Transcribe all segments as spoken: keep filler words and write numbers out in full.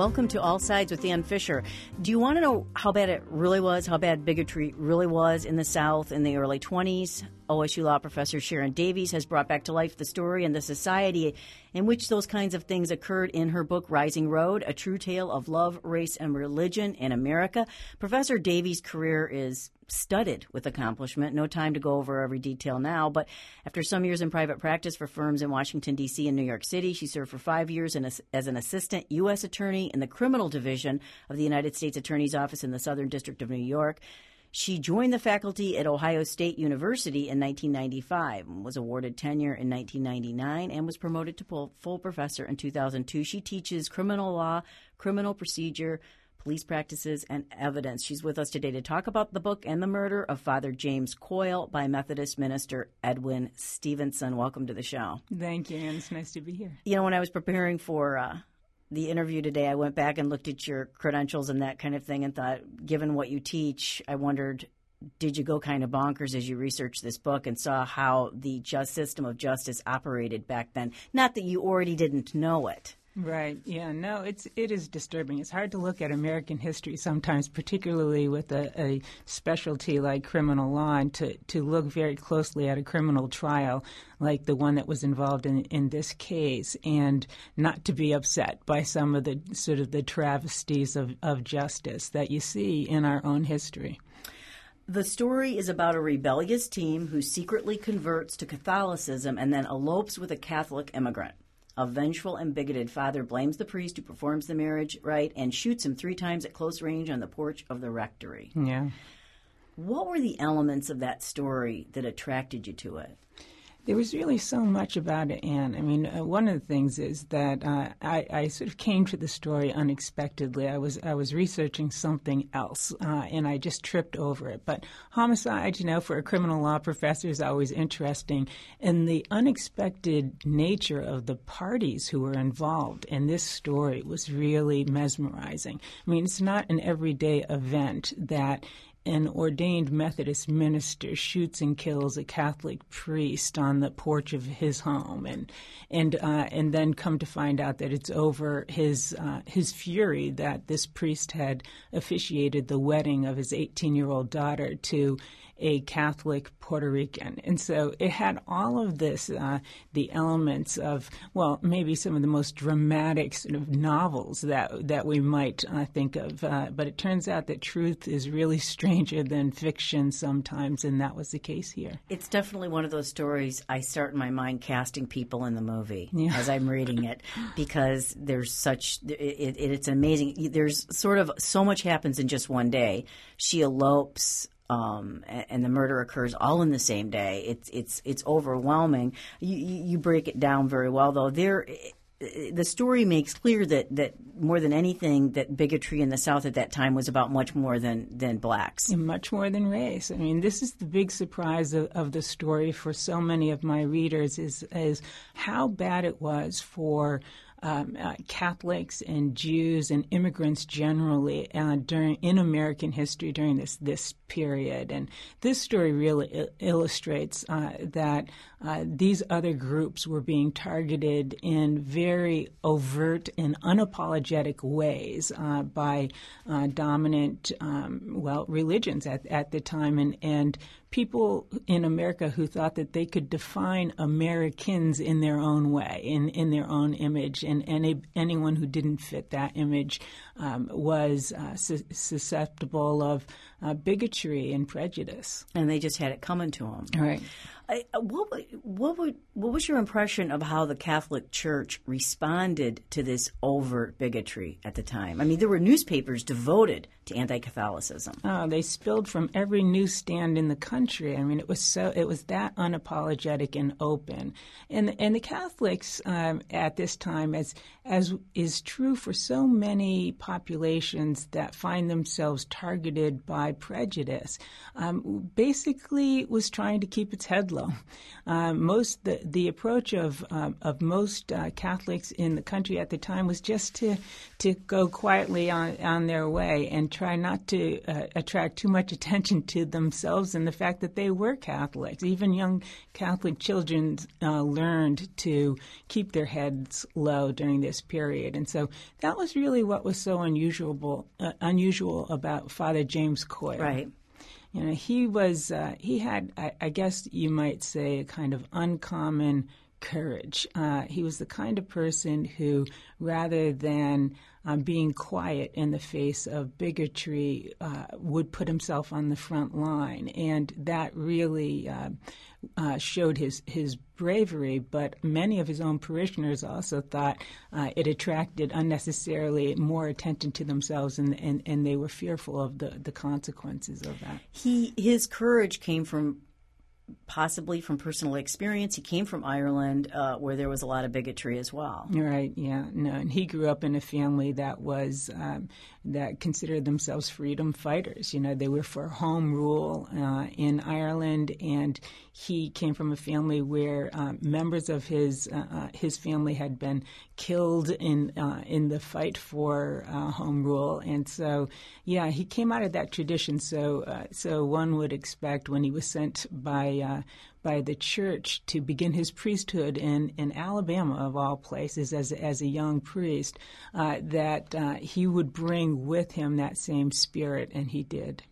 Welcome to All Sides with Ann Fisher. Do you want to know how bad it really was, how bad bigotry really was in the South in the early twenties? O S U law professor Sharon Davies has brought back to life the story and the society in which those kinds of things occurred in her book, Rising Road, A True Tale of Love, Race, and Religion in America. Professor Davies' career is studded with accomplishment. No time to go over every detail now, but after some years in private practice for firms in Washington, D C and New York City, she served for five years in a, as an assistant U S attorney in the criminal division of the United States Attorney's Office in the Southern District of New York. She joined the faculty at Ohio State University in nineteen ninety-five, was awarded tenure in nineteen ninety-nine, and was promoted to full professor in two thousand two. She teaches criminal law, criminal procedure, police practices, and evidence. She's with us today to talk about the book and the murder of Father James Coyle by Methodist minister Edwin Stevenson. Welcome to the show. Thank you, and it's nice to be here. You know, when I was preparing for uh, the interview today, I went back and looked at your credentials and that kind of thing and thought, given what you teach, I wondered, did you go kind of bonkers as you researched this book and saw how the just system of justice operated back then? Not that you already didn't know it. Right. Yeah. No, it's it is disturbing. It's hard to look at American history sometimes, particularly with a, a specialty like criminal law, and to, to look very closely at a criminal trial like the one that was involved in, in this case, and not to be upset by some of the sort of the travesties of, of justice that you see in our own history. The story is about a rebellious teen who secretly converts to Catholicism and then elopes with a Catholic immigrant. A vengeful and bigoted father blames the priest who performs the marriage rite and shoots him three times at close range on the porch of the rectory. Yeah. What were the elements of that story that attracted you to it? There was really so much about it, Anne. I mean, uh, one of the things is that uh, I, I sort of came to the story unexpectedly. I was I was researching something else, uh, and I just tripped over it. But homicide, you know, for a criminal law professor is always interesting. And the unexpected nature of the parties who were involved in this story was really mesmerizing. I mean, it's not an everyday event that an ordained Methodist minister shoots and kills a Catholic priest on the porch of his home, and and uh, and then come to find out that it's over his uh, his fury that this priest had officiated the wedding of his eighteen-year-old daughter to a Catholic Puerto Rican. And so it had all of this, uh, the elements of, well, maybe some of the most dramatic sort of novels that that we might uh, think of. Uh, but it turns out that truth is really stranger than fiction sometimes, and that was the case here. It's definitely one of those stories I start in my mind casting people in the movie yeah. as I'm reading it, because there's such, it, it, it's amazing. There's sort of so much happens in just one day. She elopes. Um, and the murder occurs all in the same day. It's it's it's overwhelming. You, you break it down very well, though. There, the story makes clear that, that more than anything, that bigotry in the South at that time was about much more than, than blacks. And much more than race. I mean, this is the big surprise of, of the story for so many of my readers is is how bad it was for Um, uh, Catholics and Jews and immigrants generally uh, during in American history during this this period. And this story really il- illustrates uh, that uh, these other groups were being targeted in very overt and unapologetic ways uh, by uh, dominant, um, well, religions at, at the time, and, and people in America who thought that they could define Americans in their own way, in, in their own image, and any, anyone who didn't fit that image um, was uh, su- susceptible of uh, bigotry and prejudice. And they just had it coming to them. Right. I, what, what, would, what was your impression of how the Catholic Church responded to this overt bigotry at the time? I mean, there were newspapers devoted to anti-Catholicism. Oh, they spilled from every newsstand in the country. I mean, it was so it was that unapologetic and open. And and the Catholics um, at this time, as as is true for so many populations that find themselves targeted by prejudice, um, basically was trying to keep its head low. Um, most the the approach of um, of most uh, Catholics in the country at the time was just to to go quietly on on their way and try not to uh, attract too much attention to themselves and the fact that they were Catholics. Even young Catholic children uh, learned to keep their heads low during this period. And so that was really what was so unusual, uh, unusual about Father James Coyle. Right. You know, he was, uh, he had, I, I guess you might say, a kind of uncommon courage. Uh, he was the kind of person who, rather than um, being quiet in the face of bigotry, uh, would put himself on the front line. And that really uh, uh, showed his, his bravery, but many of his own parishioners also thought uh, it attracted unnecessarily more attention to themselves, and, and, and they were fearful of the, the consequences of that. He His courage came from possibly from personal experience. He came from Ireland, uh, where there was a lot of bigotry as well. Right, yeah. No, and he grew up in a family that was um, that considered themselves freedom fighters. You know, they were for home rule uh, in Ireland, and he came from a family where um, members of his uh, uh, his family had been killed in uh, in the fight for uh, home rule, and so yeah, he came out of that tradition. So uh, so one would expect when he was sent by uh, by the church to begin his priesthood in, in Alabama, of all places, as as a young priest, uh, that uh, he would bring with him that same spirit, and he did.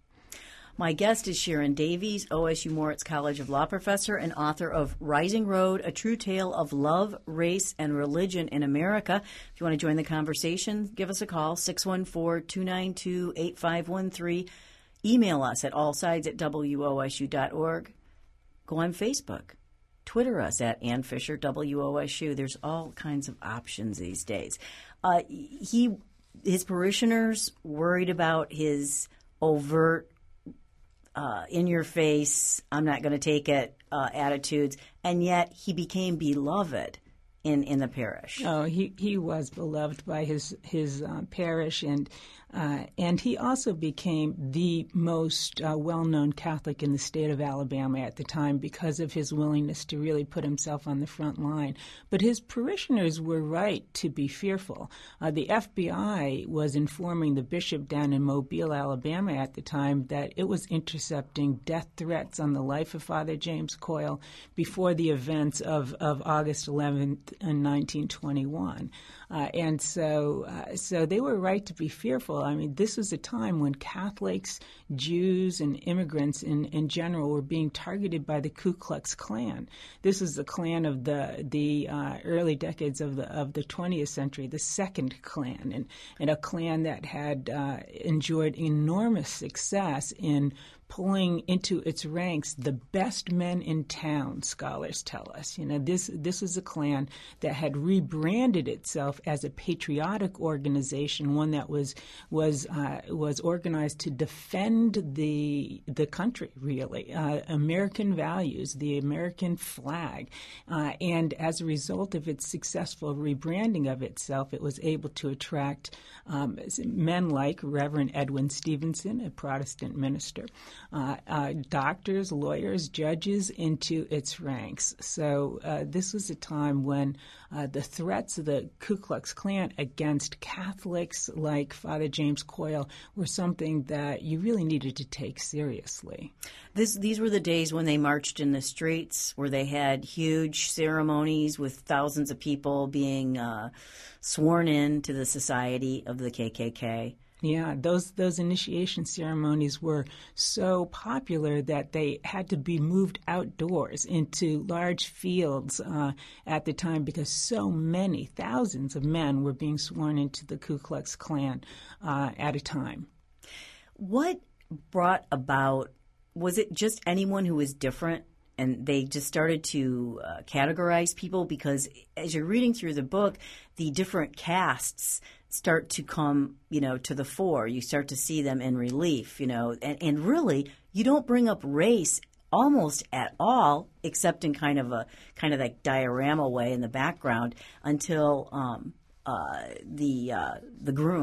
My guest is Sharon Davies, O S U Moritz College of Law professor and author of Rising Road, A True Tale of Love, Race, and Religion in America. If you want to join the conversation, give us a call, six one four, two nine two, eight five one three. Email us at allsides at W O S U dot org. Go on Facebook. Twitter us at Ann Fisher, W O S U. There's all kinds of options these days. Uh, he, his parishioners worried about his overt, uh, in-your-face, I'm not going to take it uh, attitudes, and yet he became beloved in, in the parish. Oh, he, he was beloved by his his uh, parish, and uh, and he also became the most uh, well-known Catholic in the state of Alabama at the time because of his willingness to really put himself on the front line. But his parishioners were right to be fearful. Uh, the F B I was informing the bishop down in Mobile, Alabama at the time that it was intercepting death threats on the life of Father James Coyle before the events of, of August eleventh in nineteen twenty-one. Uh, and so uh, so they were right to be fearful. I mean, this was a time when Catholics, Jews, and immigrants in, in general were being targeted by the Ku Klux Klan. This was the Klan of the the uh, early decades of the of the twentieth century, the Second Klan, and, and a Klan that had uh, enjoyed enormous success in pulling into its ranks the best men in town, scholars tell us. You know, this this was a Klan that had rebranded itself as a patriotic organization, one that was was uh, was organized to defend the the country, really, uh, American values, the American flag, uh, and as a result of its successful rebranding of itself, it was able to attract um, men like Reverend Edwin Stevenson, a Protestant minister. Uh, uh, doctors, lawyers, judges into its ranks. So uh, this was a time when uh, the threats of the Ku Klux Klan against Catholics like Father James Coyle were something that you really needed to take seriously. This, these were the days when they marched in the streets, where they had huge ceremonies with thousands of people being uh, sworn in to the Society of the K K K. Yeah, those those initiation ceremonies were so popular that they had to be moved outdoors into large fields uh, at the time because so many, thousands of men were being sworn into the Ku Klux Klan uh, at a time. What brought about, was it just anyone who was different? And they just started to uh, categorize people? Because as you're reading through the book, the different castes start to come, you know, to the fore. You start to see them in relief, you know, and, and really you don't bring up race almost at all, except in kind of a kind of like diorama way in the background until um, uh, the uh, the groom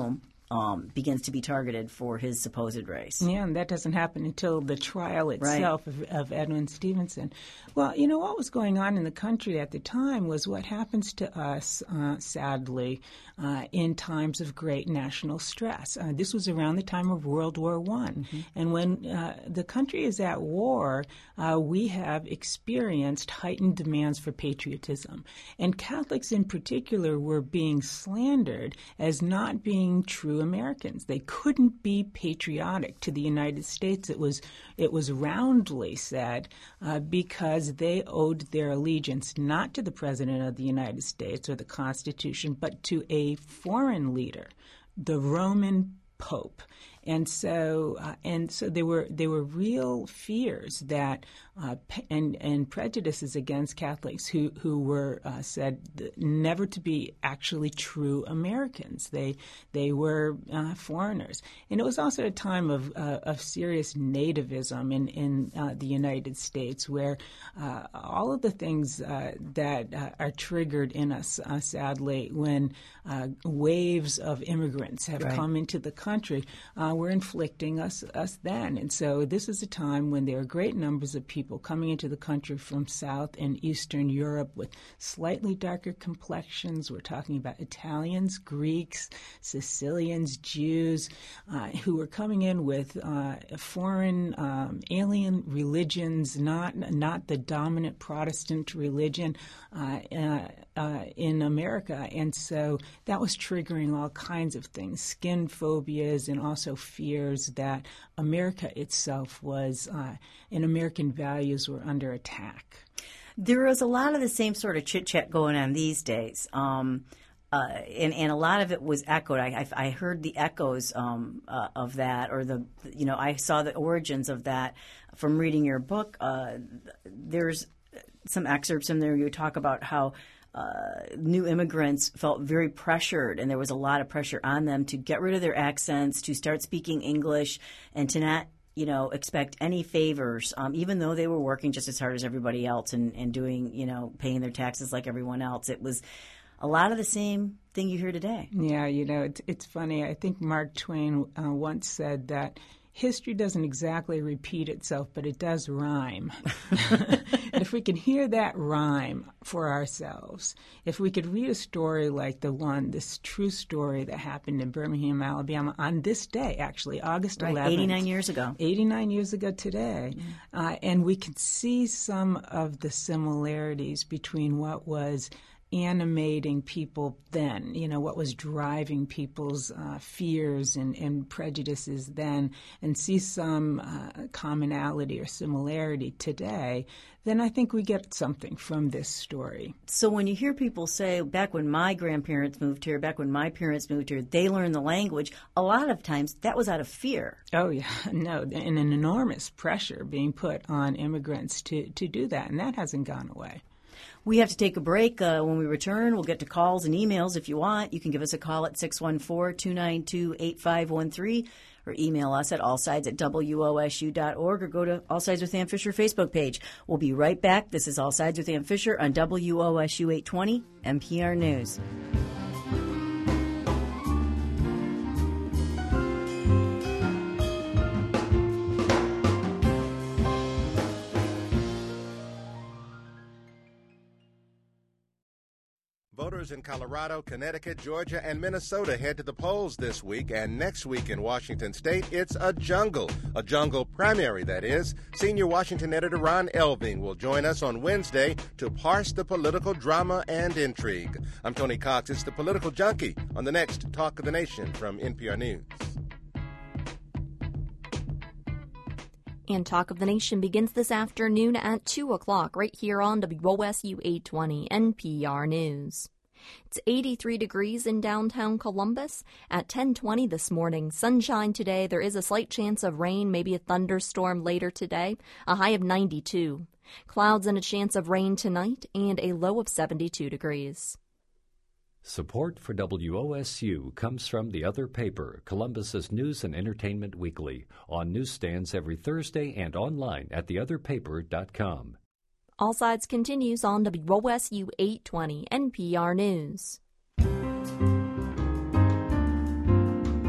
um, begins to be targeted for his supposed race. Yeah, and that doesn't happen until the trial itself right. of, of Edwin Stevenson. Well, you know, what was going on in the country at the time was what happens to us, uh, sadly, uh, in times of great national stress. Uh, this was around the time of World War One. Mm-hmm. And when uh, the country is at war, uh, we have experienced heightened demands for patriotism. And Catholics in particular were being slandered as not being true Americans. They couldn't be patriotic to the United States. It was it was roundly said uh, because they owed their allegiance not to the President of the United States or the Constitution, but to a foreign leader, the Roman Pope. And so, uh, and so there were there were real fears that uh, and and prejudices against Catholics who who were uh, said never to be actually true Americans. They they were uh, foreigners, and it was also a time of uh, of serious nativism in in uh, the United States, where uh, all of the things uh, that uh, are triggered in us, uh, sadly, when uh, waves of immigrants have right. come into the country. Uh, were inflicting us us then. And so this is a time when there are great numbers of people coming into the country from South and Eastern Europe with slightly darker complexions. We're talking about Italians, Greeks, Sicilians, Jews, uh, who were coming in with uh, foreign um, alien religions, not not the dominant Protestant religion uh, uh, uh, in America. And so that was triggering all kinds of things, skin phobias and also fears that America itself was, uh, and American values were under attack. There is a lot of the same sort of chit-chat going on these days, um, uh, and, and a lot of it was echoed. I, I, I heard the echoes um, uh, of that, or the, you know, I saw the origins of that from reading your book. Uh, there's some excerpts in there you talk about how Uh, new immigrants felt very pressured, and there was a lot of pressure on them to get rid of their accents, to start speaking English, and to not, you know, expect any favors, um, even though they were working just as hard as everybody else and, and doing, you know, paying their taxes like everyone else. It was a lot of the same thing you hear today. Yeah, you know, it's, it's funny. I think Mark Twain uh, once said that history doesn't exactly repeat itself, but it does rhyme. And if we can hear that rhyme for ourselves, if we could read a story like the one, this true story that happened in Birmingham, Alabama, on this day, actually, August eleventh. Right, eighty-nine years ago. eighty-nine years ago today. Mm. Uh, and we can see some of the similarities between what was animating people then, you know, what was driving people's uh, fears and, and prejudices then, and see some uh, commonality or similarity today, then I think we get something from this story. So when you hear people say, back when my grandparents moved here, back when my parents moved here, they learned the language, a lot of times that was out of fear. Oh, yeah, no, and an enormous pressure being put on immigrants to, to do that, and that hasn't gone away. We have to take a break. Uh, when we return, we'll get to calls and emails if you want. You can give us a call at six one four, two nine two, eight five one three or email us at allsides at W O S U dot org or go to All Sides with Ann Fisher Facebook page. We'll be right back. This is All Sides with Ann Fisher on W O S U eight twenty N P R News. Voters in Colorado, Connecticut, Georgia, and Minnesota head to the polls this week, and next week in Washington State, it's a jungle. A jungle primary, that is. Senior Washington editor Ron Elving will join us on Wednesday to parse the political drama and intrigue. I'm Tony Cox. It's the Political Junkie on the next Talk of the Nation from N P R News. And Talk of the Nation begins this afternoon at two o'clock right here on W O S U eight twenty N P R News. It's eighty-three degrees in downtown Columbus. At ten twenty this morning, sunshine today. There is a slight chance of rain, maybe a thunderstorm later today. A high of ninety-two. Clouds and a chance of rain tonight, and a low of seventy-two degrees. Support for W O S U comes from the other paper, Columbus's News and Entertainment Weekly, on newsstands every Thursday and online at the other paper dot com. All Sides continues on W O S U eight twenty N P R News.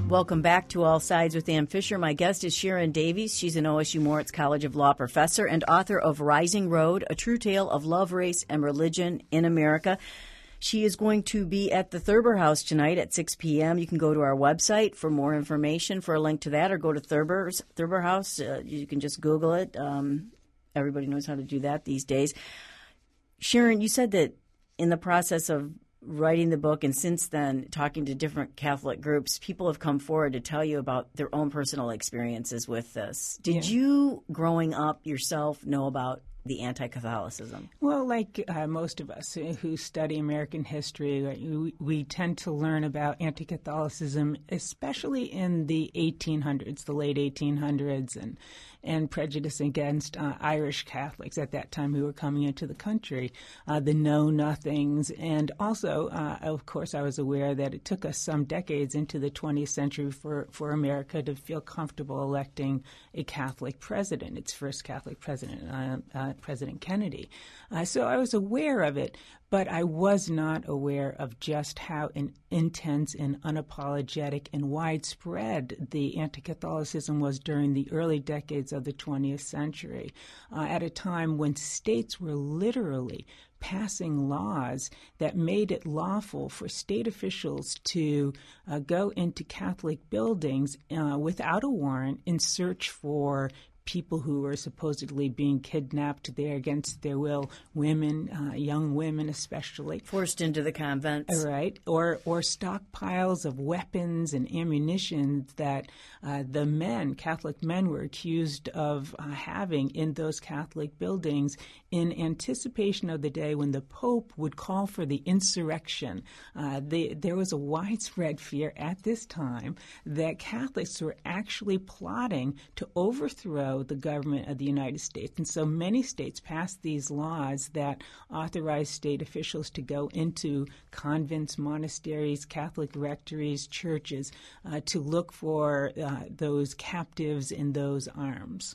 Welcome back to All Sides with Ann Fisher. My guest is Sharon Davies. She's an O S U Moritz College of Law professor and author of Rising Road, A True Tale of Love, Race, and Religion in America. She is going to be at the Thurber House tonight at six p.m. You can go to our website for more information, for a link to that, or go to Thurber's, Thurber House. Uh, you can just Google it. Um, everybody knows how to do that these days. Sharon, you said that in the process of writing the book and since then talking to different Catholic groups, people have come forward to tell you about their own personal experiences with this. Did Yeah. you, growing up yourself, know about the anti-Catholicism? Well, like uh, most of us who study American history, we, we tend to learn about anti-Catholicism, especially in the eighteen hundreds, the late eighteen hundreds, and and prejudice against uh, Irish Catholics at that time who were coming into the country, uh, the know-nothings. And also, uh, of course, I was aware that it took us some decades into the twentieth century for, for America to feel comfortable electing a Catholic president, its first Catholic president, uh, uh, President Kennedy. Uh, so I was aware of it, but I was not aware of just how in, intense and unapologetic and widespread the anti-Catholicism was during the early decades of the twentieth century, uh, at a time when states were literally passing laws that made it lawful for state officials to uh, go into Catholic buildings uh, without a warrant in search for people who were supposedly being kidnapped there against their will, women, uh, young women especially. Forced into the convents. Right, or or stockpiles of weapons and ammunition that uh, the men, Catholic men, were accused of uh, having in those Catholic buildings in anticipation of the day when the Pope would call for the insurrection. Uh, the, there was a widespread fear at this time that Catholics were actually plotting to overthrow the government of the United States. And so many states passed these laws that authorized state officials to go into convents, monasteries, Catholic rectories, churches, uh, to look for uh, those captives in those arms.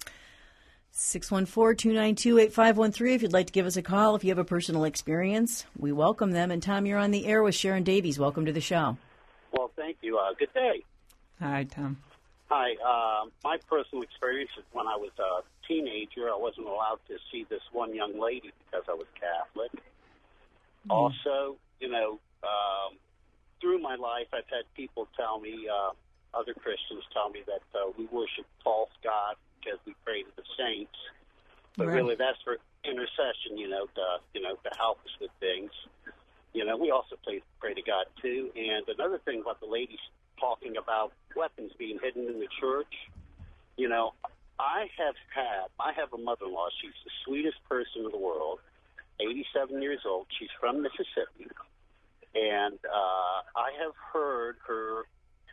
six one four, two nine two, eight five one three if you'd like to give us a call. If you have a personal experience, we welcome them. And Tom, you're on the air with Sharon Davies. Welcome to the show. Well, thank you. Uh, good day. Hi, Tom. Hi. Uh, my personal experience is when I was a teenager, I wasn't allowed to see this one young lady because I was Catholic. Mm. Also, you know, um, through my life, I've had people tell me, uh, other Christians tell me that uh, we worship false gods because we pray to the saints. But right. really, that's for intercession, you know, to, you know, to help us with things. You know, we also pray, pray to God, too. And another thing about the ladies talking about weapons being hidden in the church, you know, I have had, I have a mother-in-law. She's the sweetest person in the world, eighty-seven years old. She's from Mississippi. And uh, I have heard her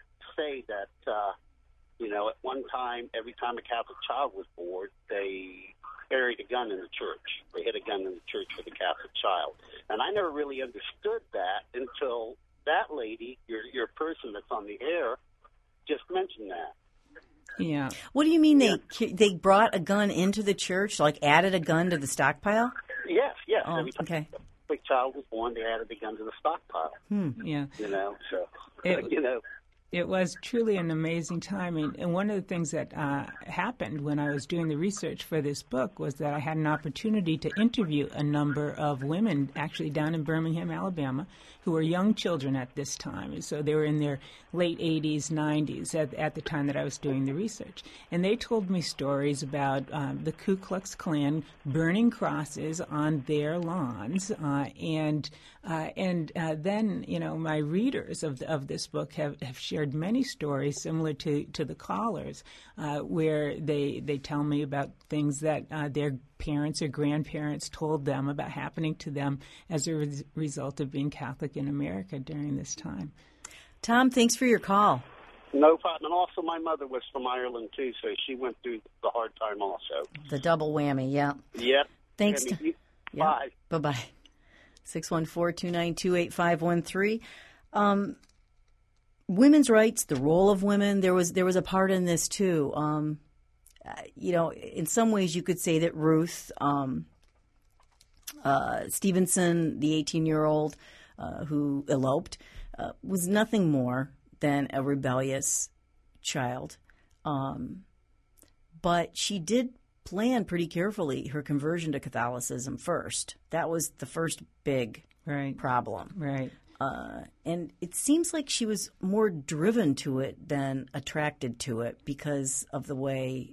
say that, uh, you know, at one time, every time a Catholic child was born, they buried a gun in the church. They hid a gun in the church for the Catholic child. And I never really understood that until that lady, your your person that's on the air, just mentioned that. Yeah. What do you mean Yeah. they they brought a gun into the church, like added a gun to the stockpile? Yes, yes. Oh, Every time okay. a Catholic child was born, they added the gun to the stockpile. Hmm. Yeah. You know, so, It- you know. It was truly an amazing time. And, and one of the things that uh, happened when I was doing the research for this book was that I had an opportunity to interview a number of women actually down in Birmingham, Alabama, who were young children at this time. And so they were in their late eighties, nineties at, at the time that I was doing the research. And they told me stories about um, the Ku Klux Klan burning crosses on their lawns. Uh, and uh, and uh, then, you know, my readers of, the, of this book have, have shared many stories similar to, to the callers, uh, where they they tell me about things that uh, their parents or grandparents told them about happening to them as a res- result of being Catholic in America during this time. Tom, thanks for your call. No problem. And also my mother was from Ireland, too, so she went through the hard time also. The double whammy, yeah. Yep. Thanks. I mean, To, you, yeah. Bye. Bye-bye. six one four, two nine two, eight five one three. Um, women's rights, the role of women, there was there was a part in this, too. Um, uh, you know, in some ways you could say that Ruth um, uh, Stevenson, the eighteen-year-old uh, who eloped, uh, was nothing more than a rebellious child. Um, but she did plan pretty carefully her conversion to Catholicism first. That was the first big right. problem. Right. Uh, and it seems like she was more driven to it than attracted to it because of the way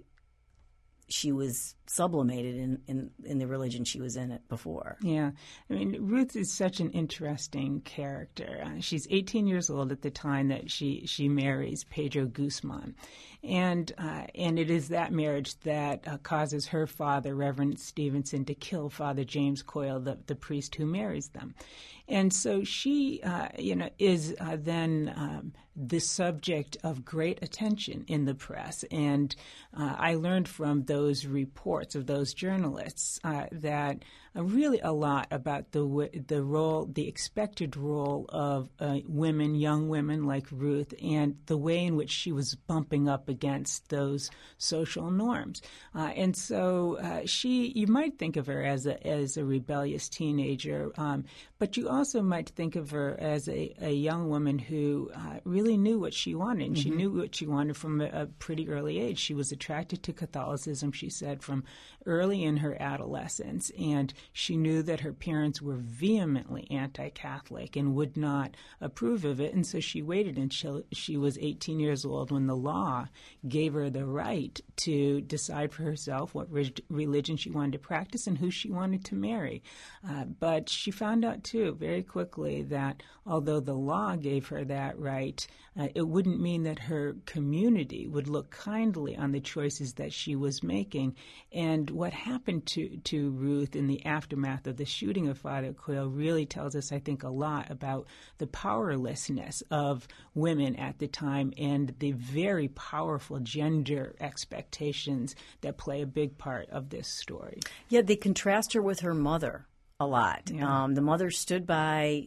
she was sublimated in, in, in the religion she was in it before. Yeah. I mean, Ruth is such an interesting character. Uh, she's eighteen years old at the time that she, she marries Pedro Guzman. And uh, and it is that marriage that uh, causes her father, Reverend Stevenson, to kill Father James Coyle, the, the priest who marries them. And so she, uh, you know, is uh, then um, the subject of great attention in the press. And uh, I learned from those reports of those journalists uh, that uh, really a lot about the the role, the expected role of uh, women, young women like Ruth, and the way in which she was bumping up against those social norms. Uh, and so uh, she, you might think of her as a as a rebellious teenager, um, but you also might think of her as a, a young woman who uh, really knew what she wanted. And mm-hmm. She knew what she wanted from a, a pretty early age. She was attracted to Catholicism, she said, from early in her adolescence. And she knew that her parents were vehemently anti-Catholic and would not approve of it. And so she waited until she was eighteen years old when the law gave her the right to decide for herself what re- religion she wanted to practice and who she wanted to marry. Uh, but she found out, too, very quickly that although the law gave her that right, uh, it wouldn't mean that her community would look kindly on the choices that she was making. And what happened to, to Ruth in the aftermath of the shooting of Father Coyle really tells us, I think, a lot about the powerlessness of women at the time and the very powerful gender expectations that play a big part of this story. Yeah, they contrast her with her mother a lot. Yeah. Um, the mother stood by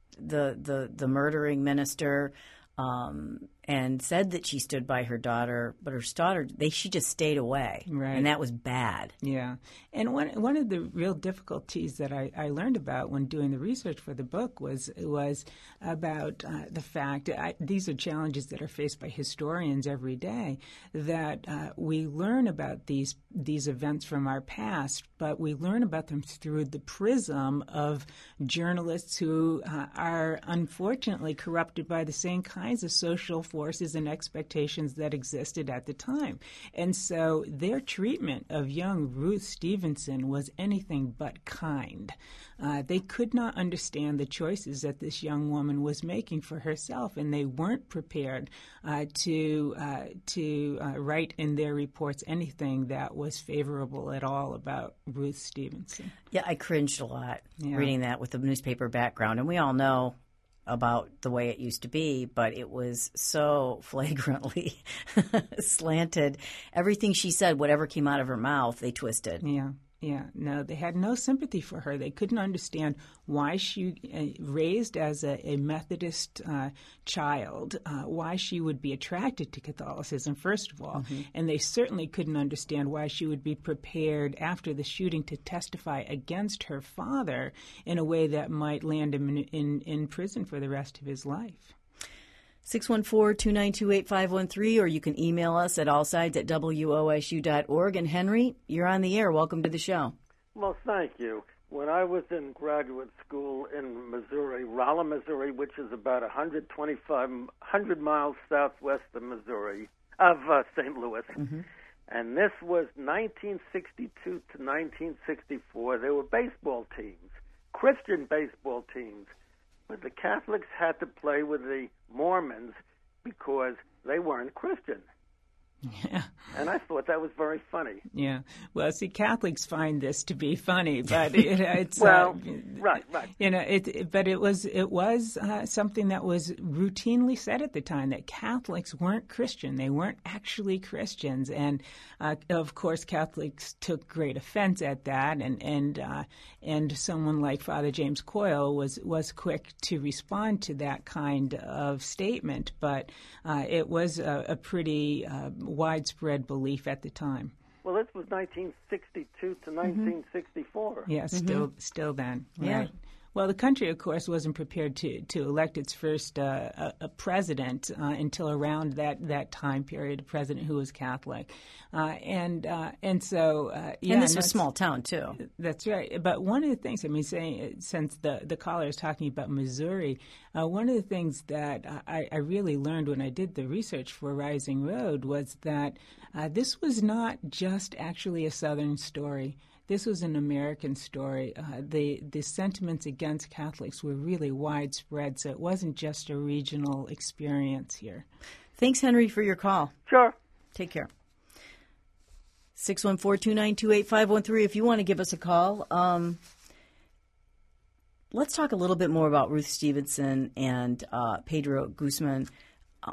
the the, the murdering minister um, and said that she stood by her daughter, but her daughter, they she just stayed away, right. And that was bad. Yeah, and one one of the real difficulties that I, I learned about when doing the research for the book was was about uh, the fact I, these are challenges that are faced by historians every day, that uh, we learn about these these events from our past, but we learn about them through the prism of journalists who uh, are unfortunately corrupted by the same kinds of social forces and expectations that existed at the time. And so their treatment of young Ruth Stevenson was anything but kind. Uh, they could not understand the choices that this young woman was making for herself, and they weren't prepared uh, to uh, to uh, write in their reports anything that was favorable at all about Ruth Stevenson. Yeah, I cringed a lot yeah. reading that with the newspaper background, and we all know about the way it used to be, but it was so flagrantly slanted. Everything she said, whatever came out of her mouth, they twisted. Yeah. Yeah, no, they had no sympathy for her. They couldn't understand why she, uh, raised as a, a Methodist uh, child, uh, why she would be attracted to Catholicism, first of all. Mm-hmm. And they certainly couldn't understand why she would be prepared after the shooting to testify against her father in a way that might land him in, in, in prison for the rest of his life. six one four, two nine two, eight five one three, or you can email us at allsides at W O S U dot org. And Henry, you're on the air. Welcome to the show. Well, thank you. When I was in graduate school in Missouri, Rolla, Missouri, which is about one hundred twenty-five, one hundred miles southwest of Missouri, of uh, Saint Louis, mm-hmm. and this was nineteen sixty-two to nineteen sixty-four, there were baseball teams, Christian baseball teams, but the Catholics had to play with the Mormons because they weren't Christian. Yeah. And I thought that was very funny. Yeah. Well, see, Catholics find this to be funny, but it, it's well, uh, right, right. You know, it, it. But it was it was uh, something that was routinely said at the time, that Catholics weren't Christian. They weren't actually Christians, and uh, of course, Catholics took great offense at that, and and uh, and someone like Father James Coyle was was quick to respond to that kind of statement. But uh, it was a, a pretty uh, widespread belief at the time. Well, this was nineteen sixty-two to nineteen sixty-four. Mm-hmm. Yeah, still, mm-hmm. still then. Yeah. Right. Well, the country, of course, wasn't prepared to, to elect its first uh, a, a president uh, until around that, that time period, a president who was Catholic. Uh, and uh, and so, uh, yeah. And this was a small town, too. That's right. But one of the things, I mean, saying, since the, the caller is talking about Missouri, uh, one of the things that I, I really learned when I did the research for Rising Road was that uh, this was not just actually a Southern story. This was an American story. Uh, the the sentiments against Catholics were really widespread, so it wasn't just a regional experience here. Thanks, Henry, for your call. Sure. Take care. six one four, two nine two, eight five one three if you want to give us a call. Um, let's talk a little bit more about Ruth Stevenson and uh, Pedro Guzman. Uh,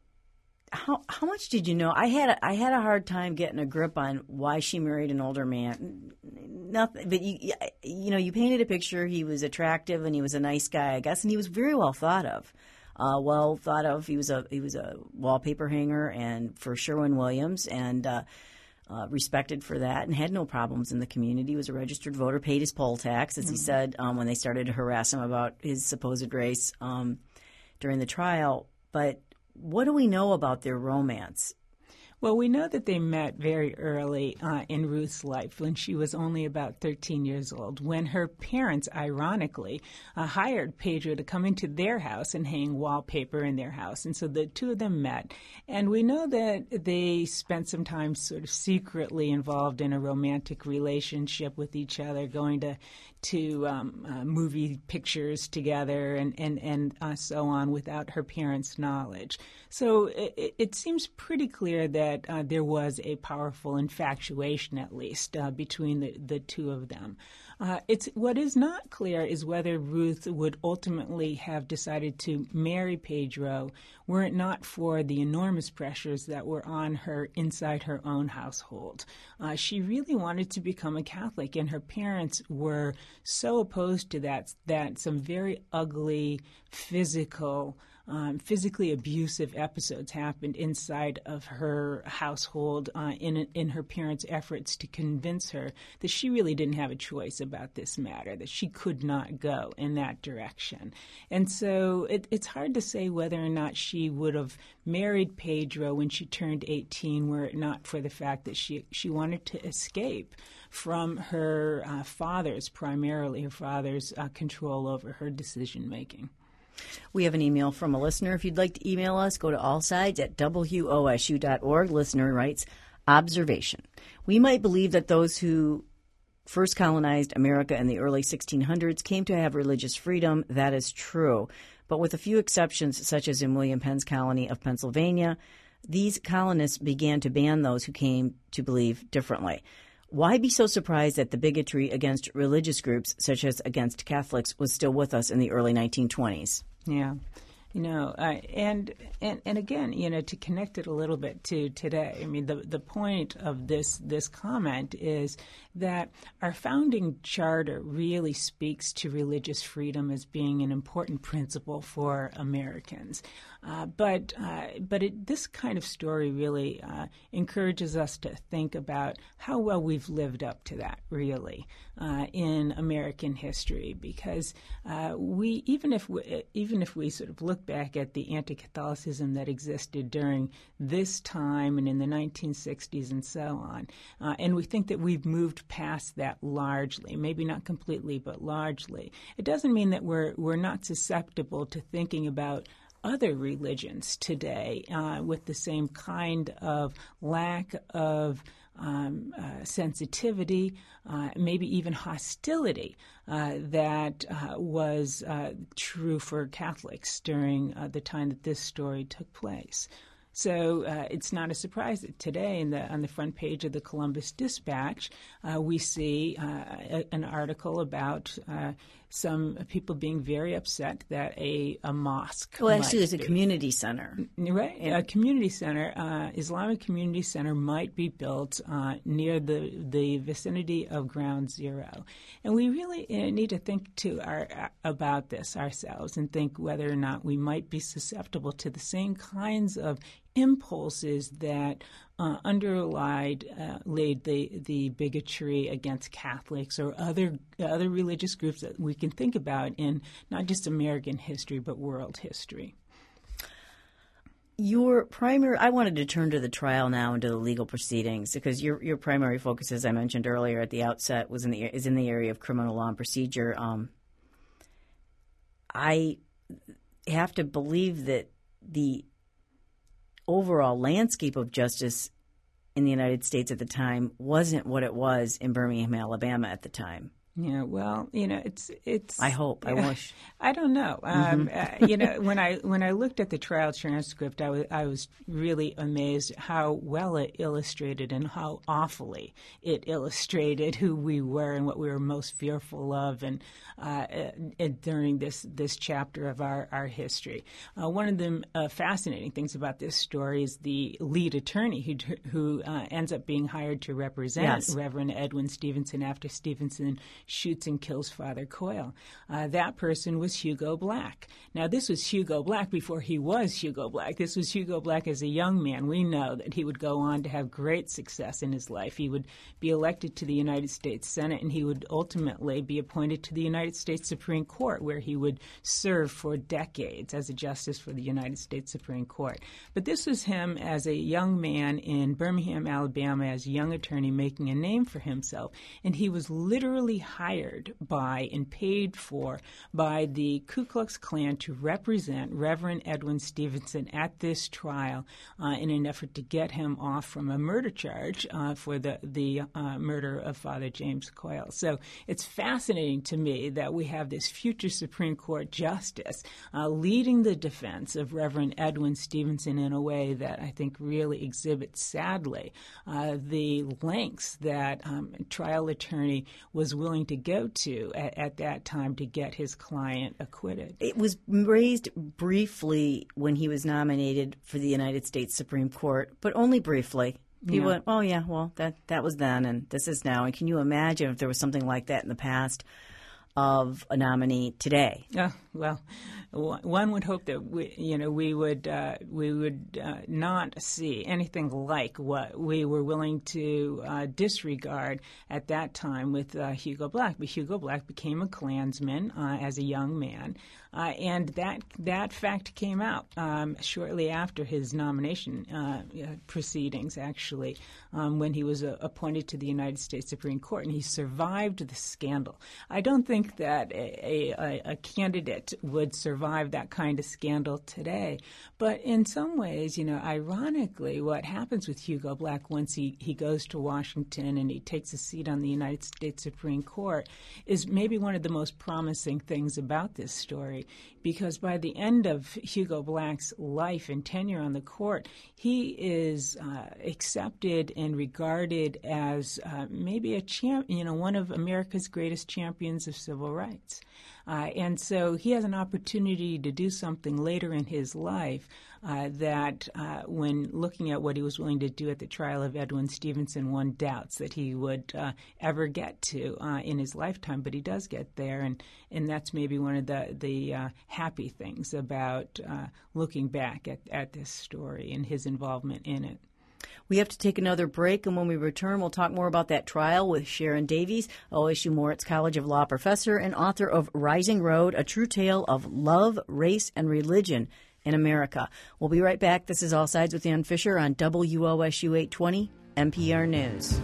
How how much did you know? I had a, I had a hard time getting a grip on why she married an older man. Nothing, but you you know you painted a picture. He was attractive and he was a nice guy, I guess, and he was very well thought of. Uh, well thought of. He was a he was a wallpaper hanger and for Sherwin-Williams and uh, uh, respected for that and had no problems in the community. He was a registered voter, paid his poll tax, as mm-hmm. he said um, when they started to harass him about his supposed race um, during the trial, but. What do we know about their romance? Well, we know that they met very early uh, in Ruth's life when she was only about thirteen years old, when her parents, ironically, uh, hired Pedro to come into their house and hang wallpaper in their house. And so the two of them met. And we know that they spent some time sort of secretly involved in a romantic relationship with each other, going to to um, uh, movie pictures together and, and, and uh, so on without her parents' knowledge. So it, it seems pretty clear that uh, there was a powerful infatuation, at least, uh, between the, the two of them. Uh, it's what is not clear is whether Ruth would ultimately have decided to marry Pedro were it not for the enormous pressures that were on her inside her own household. Uh, she really wanted to become a Catholic, and her parents were so opposed to that that some very ugly physical Um, physically abusive episodes happened inside of her household uh, in in her parents' efforts to convince her that she really didn't have a choice about this matter, that she could not go in that direction. And so it, it's hard to say whether or not she would have married Pedro when she turned eighteen were it not for the fact that she, she wanted to escape from her uh, father's, primarily her father's uh, control over her decision-making. We have an email from a listener. If you'd like to email us, go to allsides at W O S U dot org. Listener writes, observation. We might believe that those who first colonized America in the early sixteen hundreds came to have religious freedom. That is true. But with a few exceptions, such as in William Penn's colony of Pennsylvania, these colonists began to ban those who came to believe differently. Why be so surprised that the bigotry against religious groups, such as against Catholics, was still with us in the early nineteen twenties? Yeah. You know, uh, and, and and again, you know, to connect it a little bit to today, I mean, the the point of this this comment is that our founding charter really speaks to religious freedom as being an important principle for Americans. Uh, but uh, but it, this kind of story really uh, encourages us to think about how well we've lived up to that, really, uh, in American history. Because uh, we, even if we, even if we sort of look back at the anti-Catholicism that existed during this time and in the nineteen sixties and so on, uh, and we think that we've moved past that largely, maybe not completely, but largely, it doesn't mean that we're we're not susceptible to thinking about other religions today uh, with the same kind of lack of um, uh, sensitivity, uh, maybe even hostility uh, that uh, was uh, true for Catholics during uh, the time that this story took place. So uh, it's not a surprise that today in the, on the front page of the Columbus Dispatch, uh, we see uh, a, an article about uh, some people being very upset that a, a mosque. Well, actually, there's a community center. Right. And a community center, uh, Islamic community center might be built uh, near the, the vicinity of Ground Zero. And we really uh, need to think to our, uh, about this ourselves and think whether or not we might be susceptible to the same kinds of impulses that uh, underlied uh, laid the the bigotry against Catholics or other other religious groups that we can think about in not just American history but world history. Your primary, I wanted to turn to the trial now and to the legal proceedings because your your primary focus, as I mentioned earlier at the outset, was in the is in the area of criminal law and procedure. Um, I have to believe that the overall landscape of justice in the United States at the time wasn't what it was in Birmingham, Alabama at the time. Yeah, well, you know, it's it's. I hope. Yeah, I wish. I don't know. Um, Mm-hmm. uh, you know, when I when I looked at the trial transcript, I was I was really amazed how well it illustrated and how awfully it illustrated who we were and what we were most fearful of, and, uh, and during this this chapter of our our history. Uh, one of the uh, fascinating things about this story is the lead attorney who who uh, ends up being hired to represent Yes. Reverend Edwin Stevenson after Stevenson shoots and kills Father Coyle. Uh, that person was Hugo Black. Now, this was Hugo Black before he was Hugo Black. This was Hugo Black as a young man. We know that he would go on to have great success in his life. He would be elected to the United States Senate, and he would ultimately be appointed to the United States Supreme Court, where he would serve for decades as a justice for the United States Supreme Court. But this was him as a young man in Birmingham, Alabama, as a young attorney making a name for himself, and he was literally hired by and paid for by the Ku Klux Klan to represent Reverend Edwin Stevenson at this trial uh, in an effort to get him off from a murder charge uh, for the, the uh, murder of Father James Coyle. So it's fascinating to me that we have this future Supreme Court justice uh, leading the defense of Reverend Edwin Stevenson in a way that I think really exhibits, sadly, uh, the lengths that um, a trial attorney was willing to go to at, at that time to get his client acquitted. It was raised briefly when he was nominated for the United States Supreme Court, but only briefly. People Yeah. went, oh, yeah, well, that, that was then and this is now. And can you imagine if there was something like that in the past of a nominee today? Oh, well, one would hope that we, you know, we would uh, we would uh, not see anything like what we were willing to uh, disregard at that time with uh, Hugo Black. But Hugo Black became a Klansman uh, as a young man, uh, and that that fact came out um, shortly after his nomination uh, proceedings. Actually, um, when he was uh, appointed to the United States Supreme Court, and he survived the scandal. I don't think that a, a, a candidate would survive that kind of scandal today. But in some ways, you know, ironically, what happens with Hugo Black once he, he goes to Washington and he takes a seat on the United States Supreme Court is maybe one of the most promising things about this story, because by the end of Hugo Black's life and tenure on the court, he is uh, accepted and regarded as uh, maybe a champ, you know, one of America's greatest champions of civil rights. Uh, and so he has an opportunity to do something later in his life uh, that uh, when looking at what he was willing to do at the trial of Edwin Stevenson, one doubts that he would uh, ever get to uh, in his lifetime, but he does get there, and, and that's maybe one of the, the uh, happy things about uh, looking back at, at this story and his involvement in it. We have to take another break, and when we return, we'll talk more about that trial with Sharon Davies, O S U Moritz College of Law professor and author of Rising Road, A True Tale of Love, Race, and Religion in America. We'll be right back. This is All Sides with Ann Fisher on W O S U eight twenty N P R News.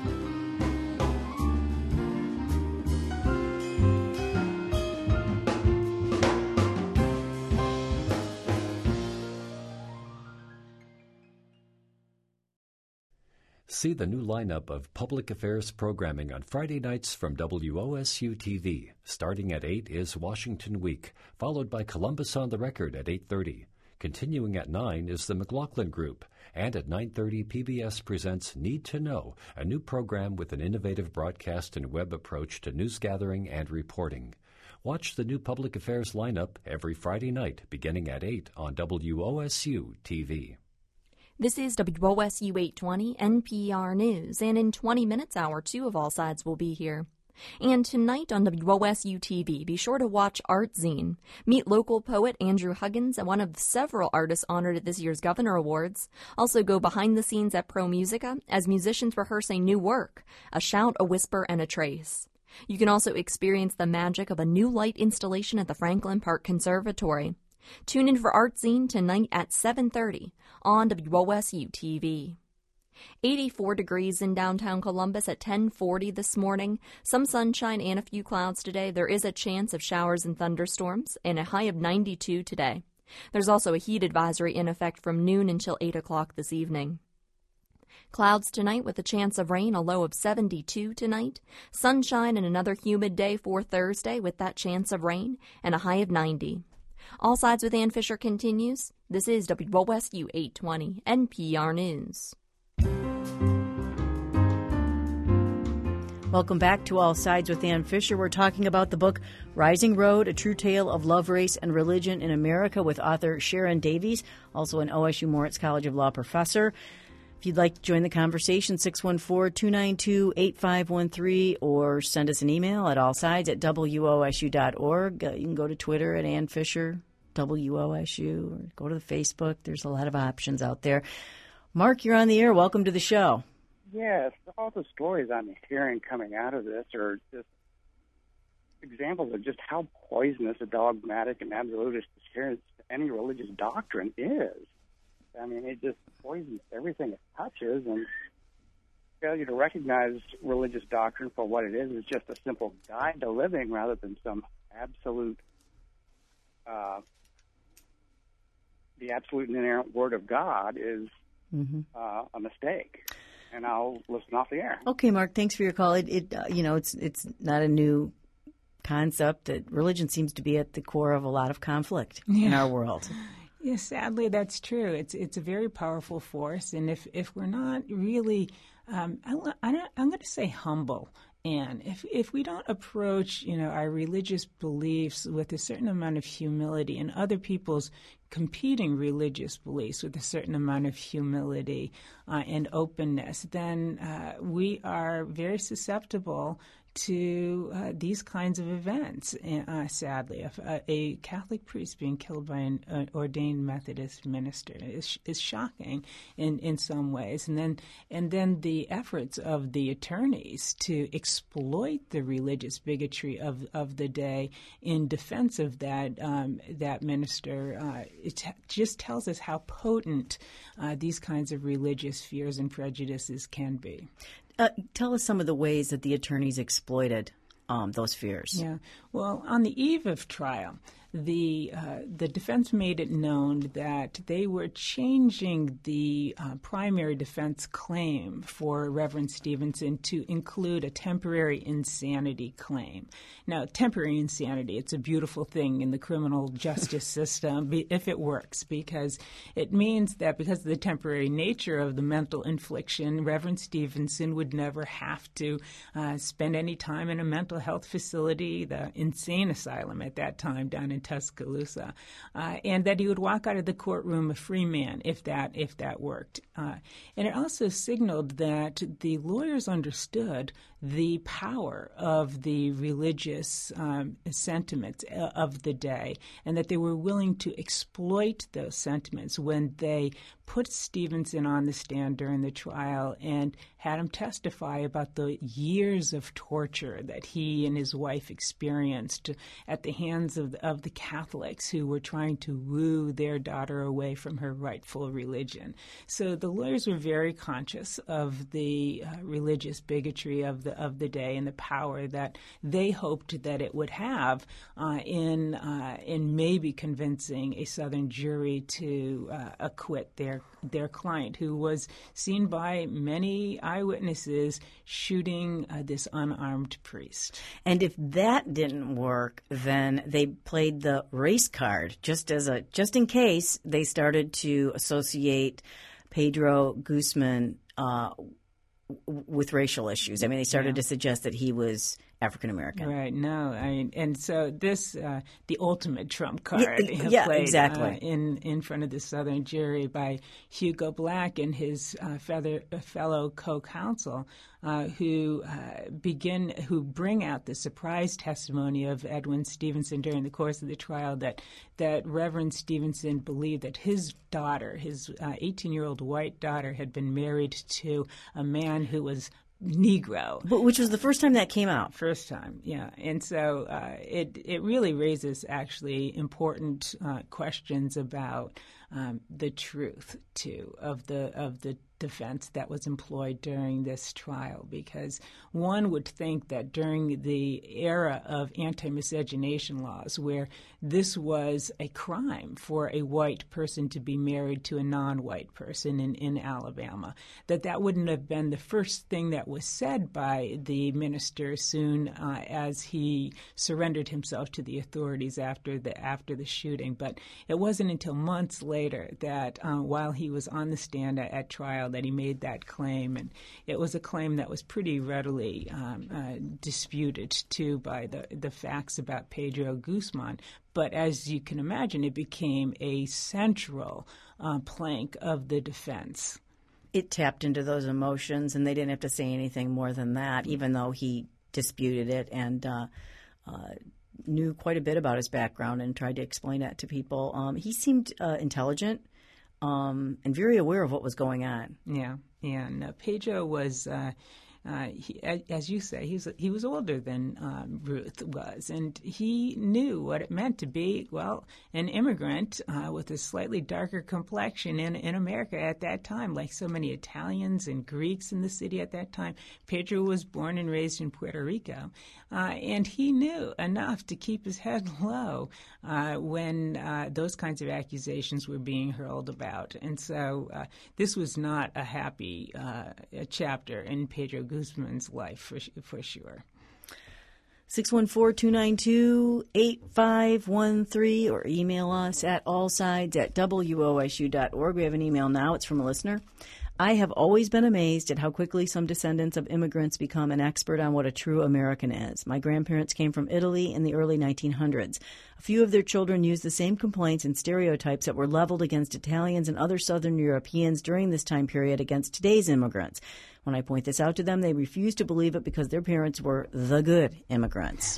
See the new lineup of public affairs programming on Friday nights from W O S U T V. Starting at eight is Washington Week, followed by Columbus on the Record at eight thirty. Continuing at nine is the McLaughlin Group, and at nine thirty P B S presents Need to Know, a new program with an innovative broadcast and web approach to news gathering and reporting. Watch the new public affairs lineup every Friday night beginning at eight on W O S U T V. This is W O S U eight twenty N P R News, and in twenty minutes, hour two of All Sides will be here. And tonight on W O S U T V, be sure to watch Art Zine. Meet local poet Andrew Huggins, one of several artists honored at this year's Governor Awards. Also go behind the scenes at Pro Musica as musicians rehearse a new work, A Shout, a Whisper, and a Trace. You can also experience the magic of a new light installation at the Franklin Park Conservatory. Tune in for Art Zine tonight at seven thirty on W O S U T V. eighty-four degrees in downtown Columbus at ten forty this morning. Some sunshine and a few clouds today. There is a chance of showers and thunderstorms, and a high of ninety-two today. There's also a heat advisory in effect from noon until eight o'clock this evening. Clouds tonight with a chance of rain, a low of seventy-two tonight. Sunshine and another humid day for Thursday with that chance of rain, and a high of ninety. All Sides with Ann Fisher continues. This is W O S U eight twenty N P R News. Welcome back to All Sides with Ann Fisher. We're talking about the book Rising Road, A True Tale of Love, Race, and Religion in America with author Sharon Davies, also an O S U Moritz College of Law professor. If you'd like to join the conversation, six one four, two nine two, eight five one three, or send us an email at allsides at W O S U dot org. You can go to Twitter at Ann Fisher, W O S U, or go to the Facebook. There's a lot of options out there. Mark, you're on the air. Welcome to the show. Yes, all the stories I'm hearing coming out of this are just examples of just how poisonous a dogmatic and absolutist adherence to any religious doctrine is. I mean, it just poisons everything it touches, and failure to recognize religious doctrine for what it is is just a simple guide to living rather than some absolute, uh, the absolute and inerrant word of God is mm-hmm. uh, a mistake. And I'll listen off the air. Okay, Mark, thanks for your call. It, it uh, you know, it's it's not a new concept that religion seems to be at the core of a lot of conflict yeah. in our world. Yes, sadly, that's true. It's it's a very powerful force, and if, if we're not really, um, I, I, I'm going to say humble, and if if we don't approach, you know, our religious beliefs with a certain amount of humility, and other people's competing religious beliefs with a certain amount of humility uh, and openness, then uh, we are very susceptible to uh, these kinds of events, uh, sadly. A, a Catholic priest being killed by an uh, ordained Methodist minister is, is shocking in, in some ways. And then and then the efforts of the attorneys to exploit the religious bigotry of, of the day in defense of that um, that minister, uh, it t- just tells us how potent uh, these kinds of religious fears and prejudices can be. Uh, tell us some of the ways that the attorneys exploited um, those fears. Yeah. Well, on the eve of trial, the uh, the defense made it known that they were changing the uh, primary defense claim for Reverend Stevenson to include a temporary insanity claim. Now, temporary insanity, it's a beautiful thing in the criminal justice system if it works, because it means that because of the temporary nature of the mental infliction, Reverend Stevenson would never have to uh, spend any time in a mental health facility, the insane asylum at that time down in Tuscaloosa, uh, and that he would walk out of the courtroom a free man if that if that worked. Uh, and it also signaled that the lawyers understood the power of the religious um, sentiments of the day, and that they were willing to exploit those sentiments when they put Stevenson on the stand during the trial and had him testify about the years of torture that he and his wife experienced at the hands of the, of the Catholics who were trying to woo their daughter away from her rightful religion. So the lawyers were very conscious of the uh, religious bigotry of the of the day and the power that they hoped that it would have uh, in uh, in maybe convincing a Southern jury to uh, acquit their their client, who was seen by many eyewitnesses shooting uh, this unarmed priest. And if that didn't work, then they played the race card just as a just in case they started to associate Pedro Guzman uh, with racial issues. I mean, they started yeah. to suggest that he was African American. Right. No. I mean, and so this, uh, the ultimate trump card, yeah, yeah played exactly. uh, in in front of the Southern jury by Hugo Black and his uh, feather, uh, fellow co-counsel, uh, who uh, begin who bring out the surprise testimony of Edwin Stevenson during the course of the trial that that Reverend Stevenson believed that his daughter, his eighteen-year-old uh, white daughter, had been married to a man who was Negro. But which was the first time that came out. First time, yeah. And so uh, it it really raises actually important uh, questions about um, the truth too of the of the defense that was employed during this trial, because one would think that during the era of anti-miscegenation laws, where this was a crime for a white person to be married to a non-white person in, in Alabama, that that wouldn't have been the first thing that was said by the minister soon uh, as he surrendered himself to the authorities after the after the shooting. But it wasn't until months later that uh, while he was on the stand at, at trial that he made that claim, and it was a claim that was pretty readily um, uh, disputed too by the the facts about Pedro Guzman. But as you can imagine, it became a central uh, plank of the defense. It tapped into those emotions, and they didn't have to say anything more than that, even though he disputed it and uh, uh, knew quite a bit about his background and tried to explain that to people. Um, he seemed uh, intelligent. Um, and very aware of what was going on. Yeah, yeah. And uh, Pedro was, uh, uh, he, as you say, he was he was older than um, Ruth was, and he knew what it meant to be, well, an immigrant uh, with a slightly darker complexion in in America at that time. Like so many Italians and Greeks in the city at that time, Pedro was born and raised in Puerto Rico, uh, and he knew enough to keep his head low uh, when uh, those kinds of accusations were being hurled about. And so uh, this was not a happy uh, chapter in Pedro Guzman's life, for, for sure. six one four, two nine two, eight five one three or email us at allsides at W O S U dot org. We have an email now. It's from a listener. I have always been amazed at how quickly some descendants of immigrants become an expert on what a true American is. My grandparents came from Italy in the early nineteen hundreds. A few of their children used the same complaints and stereotypes that were leveled against Italians and other Southern Europeans during this time period against today's immigrants. When I point this out to them, they refuse to believe it because their parents were the good immigrants.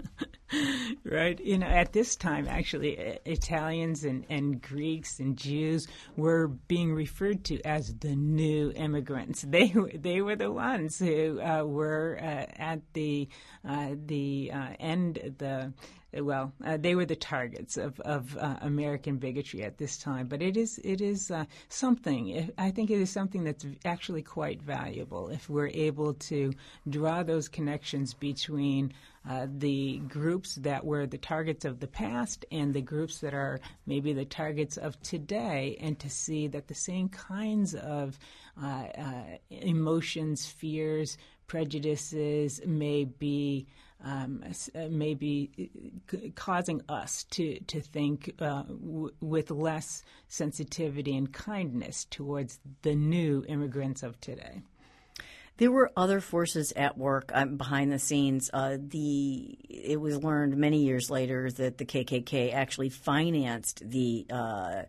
Right. You know, at this time, actually, Italians and, and Greeks and Jews were being referred to as the new immigrants. They they were the ones who uh, were uh, at the uh, the uh, end the. Well, uh, they were the targets of, of uh, American bigotry at this time. But it is it is uh, something, I think it is something that's actually quite valuable if we're able to draw those connections between uh, the groups that were the targets of the past and the groups that are maybe the targets of today, and to see that the same kinds of uh, uh, emotions, fears, prejudices may be Um, maybe causing us to, to think uh, w- with less sensitivity and kindness towards the new immigrants of today. There were other forces at work um, behind the scenes. Uh, the it was learned many years later that the K K K actually financed the uh,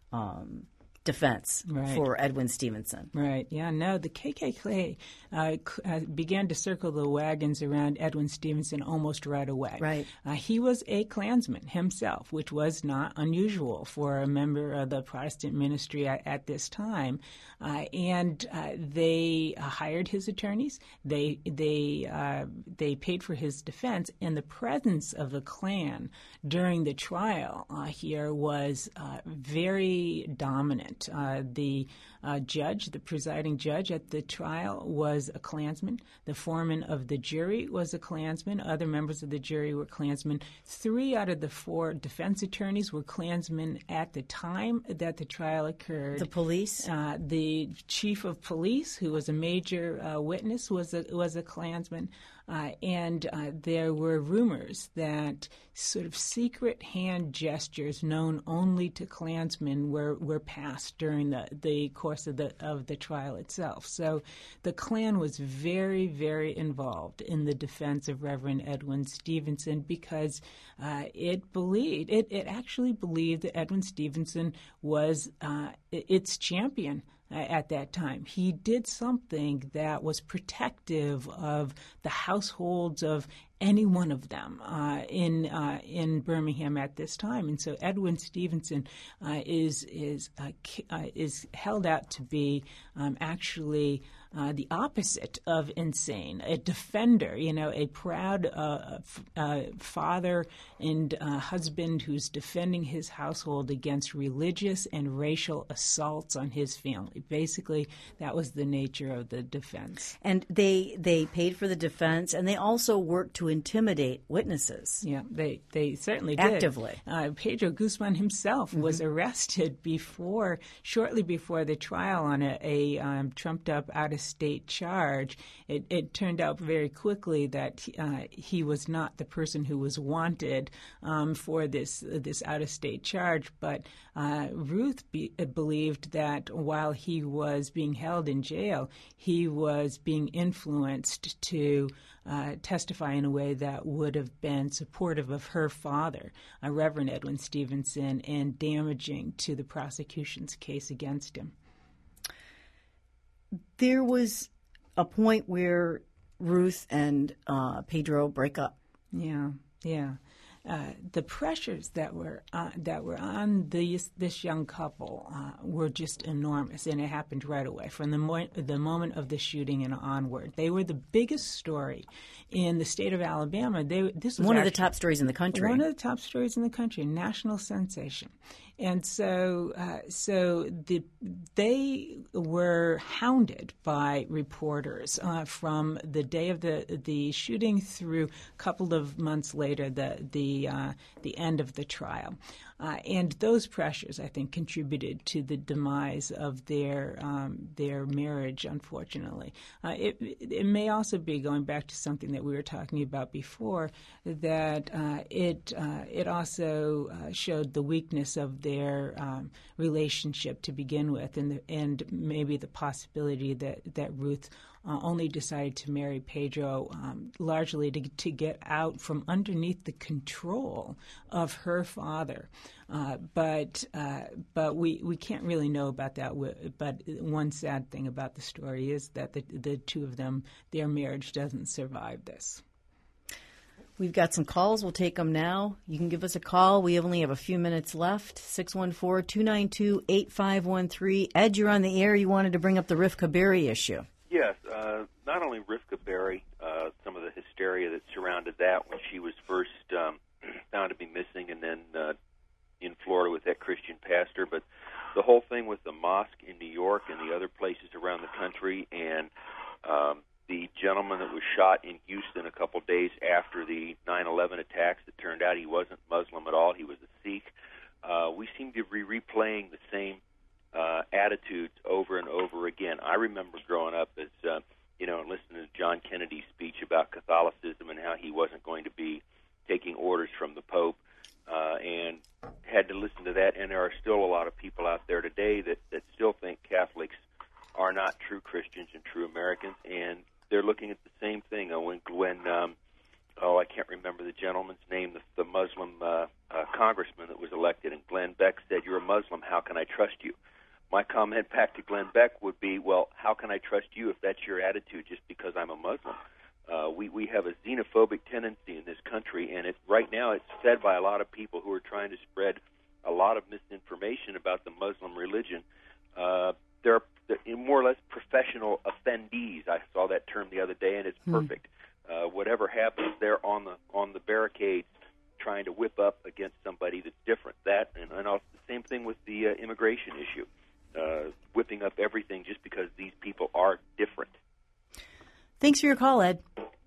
um, defense right. for Edwin Stevenson. Right. Yeah. No, the K K K uh, uh, began to circle the wagons around Edwin Stevenson almost right away. Right. Uh, he was a Klansman himself, which was not unusual for a member of the Protestant ministry at, at this time. Uh, and uh, they uh, hired his attorneys. They they uh, they paid for his defense. And the presence of the Klan during the trial uh, here was uh, very dominant. Uh, the uh, judge, the presiding judge at the trial, was a Klansman. The foreman of the jury was a Klansman. Other members of the jury were Klansmen. Three out of the four defense attorneys were Klansmen at the time that the trial occurred. The police? Uh, the chief of police, who was a major uh, witness, was a, was a Klansman. Uh, and uh, there were rumors that sort of secret hand gestures known only to Klansmen were, were passed during the, the course course of the of the trial itself. So the Klan was very, very involved in the defense of Reverend Edwin Stevenson because uh, it believed, it, it actually believed that Edwin Stevenson was uh, its champion uh, at that time. He did something that was protective of the households of any one of them uh, in uh, in Birmingham at this time, and so Edwin Stevenson uh, is is uh, uh, is held out to be um, actually uh, the opposite of insane, a defender, you know, a proud uh, f- uh, father and uh, husband who's defending his household against religious and racial assaults on his family. Basically, that was the nature of the defense. And they they paid for the defense, and they also worked to intimidate witnesses. Yeah, they, they certainly did. Actively. Uh, Pedro Guzman himself mm-hmm. was arrested before, shortly before the trial on a, a um, trumped-up out-of-state charge. It, it turned out very quickly that uh, he was not the person who was wanted um, for this this out-of-state charge, but uh, Ruth be, uh, believed that while he was being held in jail, he was being influenced to Uh, testify in a way that would have been supportive of her father, uh, Reverend Edwin Stevenson, and damaging to the prosecution's case against him. There was a point where Ruth and uh, Pedro break up. Yeah, yeah. Uh, the pressures that were uh, that were on these, this young couple uh, were just enormous, and it happened right away from the mo- the moment of the shooting and onward. They were the biggest story in the state of Alabama. They this was one actually, of the top stories in the country. One of the top stories in the country, national sensation. And so, uh, so the, they were hounded by reporters uh, from the day of the the shooting through a couple of months later, the the uh, the end of the trial. Uh, and those pressures, I think, contributed to the demise of their um, their marriage, unfortunately. Uh, it, it may also be, going back to something that we were talking about before, that uh, it uh, it also uh, showed the weakness of their um, relationship to begin with, and the, and maybe the possibility that, that Ruth Uh, only decided to marry Pedro um, largely to, to get out from underneath the control of her father. Uh, but uh, but we, we can't really know about that. But one sad thing about the story is that the, the two of them, their marriage doesn't survive this. We've got some calls. We'll take them now. You can give us a call. We only have a few minutes left. six one four, two nine two, eight five one three. Ed, you're on the air. You wanted to bring up the Rivka Berry issue. Yes, uh, not only Rivka Berry, uh, some of the hysteria that surrounded that when she was first um, found to be missing, and then uh, in Florida with that Christian pastor, but the whole thing with the mosque in New York and the other places around the country, and um, the gentleman that was shot in Houston a couple days after the nine eleven attacks, it turned out he wasn't Muslim at all, he was a Sikh. Uh, we seem to be replaying the same Uh, attitudes over and over again. I remember growing up as, uh, you know, listening to John Kennedy's speech about Catholicism and how he wasn't going to be taking orders from the Pope, uh, and had to listen to that. And there are still a lot of people out there today that, that still think Catholics are not true Christians and true Americans, and they're looking at the same thing. Uh, when, when um, oh, I can't remember the gentleman's name, the, the Muslim uh, uh, congressman that was elected, and Glenn Beck said, "You're a Muslim, how can I trust you?" My comment back to Glenn Beck would be, well, how can I trust you if that's your attitude just because I'm a Muslim? Uh, we, we have a xenophobic tendency in this country, and it, right now it's fed by a lot of people who are trying to spread a lot of misinformation about the Muslim religion. Uh, they're, they're more or less professional offendees. I saw that term the other day, and it's perfect. Mm. Uh, whatever happens, they're on the on the barricades trying to whip up against somebody that's different. That, and, and also the same thing with the uh, immigration issue. Uh, whipping up everything just because these people are different. Thanks for your call, Ed.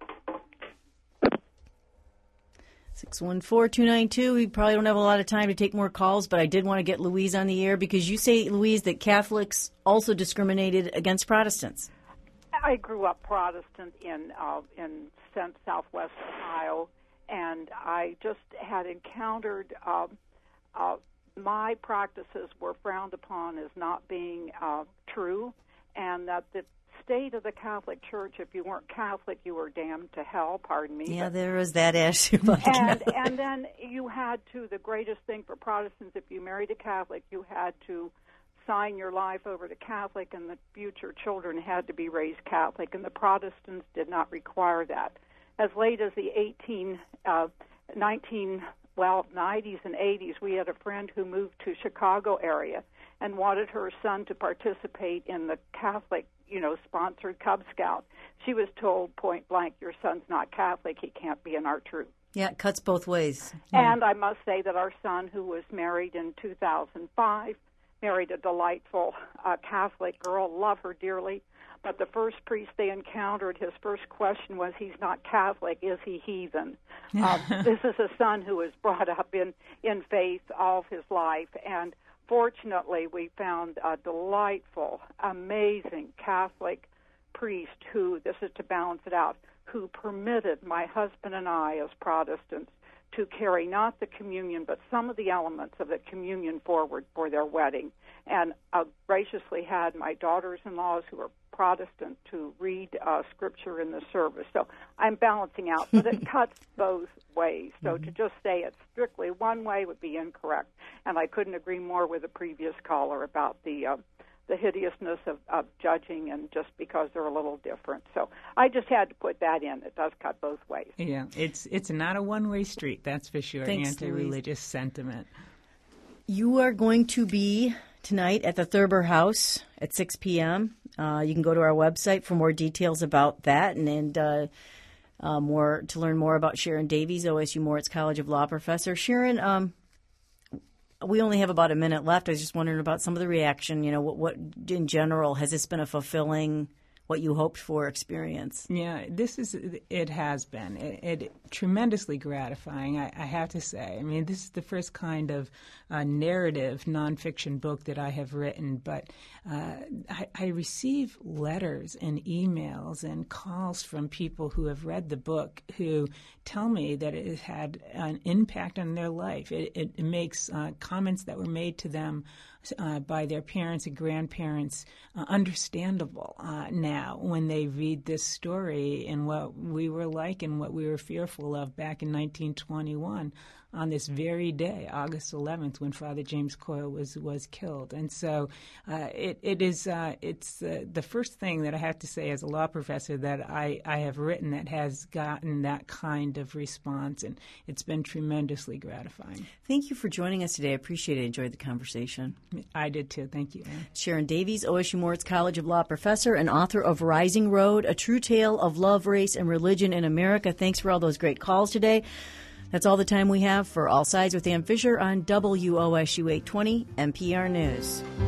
six one four, two nine two. We probably don't have a lot of time to take more calls, but I did want to get Louise on the air because you say, Louise, that Catholics also discriminated against Protestants. I grew up Protestant in uh, in southwest Ohio, and I just had encountered uh, uh, my practices were frowned upon as not being uh, true, and that the state of the Catholic Church, if you weren't Catholic, you were damned to hell, pardon me. Yeah, but, there was that issue. And, and then you had to, the greatest thing for Protestants, if you married a Catholic, you had to sign your life over to Catholic, and the future children had to be raised Catholic, and the Protestants did not require that. As late as the eighteen, uh, nineteen, well, nineties and eighties, we had a friend who moved to Chicago area and wanted her son to participate in the Catholic, you know, sponsored Cub Scout. She was told point blank, your son's not Catholic, he can't be in our troop. Yeah, it cuts both ways. And I must say that our son, who was married in two thousand five, married a delightful uh, Catholic girl, love her dearly. But the first priest they encountered, his first question was, he's not Catholic, is he heathen? Uh, this is a son who was brought up in, in faith all of his life. And fortunately, we found a delightful, amazing Catholic priest who, this is to balance it out, who permitted my husband and I as Protestants to carry not the communion, but some of the elements of the communion forward for their wedding. And uh, graciously had my daughters-in-laws, who are Protestant, to read uh, Scripture in the service. So I'm balancing out, but it cuts both ways. So mm-hmm. to just say it's strictly one way would be incorrect. And I couldn't agree more with the previous caller about the uh, the hideousness of, of judging, and just because they're a little different. So I just had to put that in. It does cut both ways. Yeah, it's it's not a one-way street, that's for sure. Thanks, anti-religious Louise. sentiment. You are going to be tonight at the Thurber House at six p.m. Uh, you can go to our website for more details about that, and, and uh, uh, more to learn more about Sharon Davies, O S U Moritz College of Law professor. Sharon, um, we only have about a minute left. I was just wondering about some of the reaction. You know, what, what in general, has this been a fulfilling, what you hoped for experience? Yeah, this is, it has been. It, it tremendously gratifying, I, I have to say. I mean, this is the first kind of uh, narrative nonfiction book that I have written, but uh, I, I receive letters and emails and calls from people who have read the book who tell me that it has had an impact on their life. It, it, it makes uh, comments that were made to them Uh, by their parents and grandparents uh, understandable uh, now when they read this story and what we were like and what we were fearful of back in nineteen twenty-one on this very day, August eleventh, when Father James Coyle was was killed. And so uh, it it is uh, it's uh, the first thing that I have to say as a law professor that I, I have written that has gotten that kind of response, and it's been tremendously gratifying. Thank you for joining us today. I appreciate it. I enjoyed the conversation. I did too. Thank you, Anne. Sharon Davies, O S U Moritz College of Law professor and author of Rising Road, A True Tale of Love, Race, and Religion in America. Thanks for all those great calls today. That's all the time we have for All Sides with Ann Fisher on W O S U eight twenty N P R News.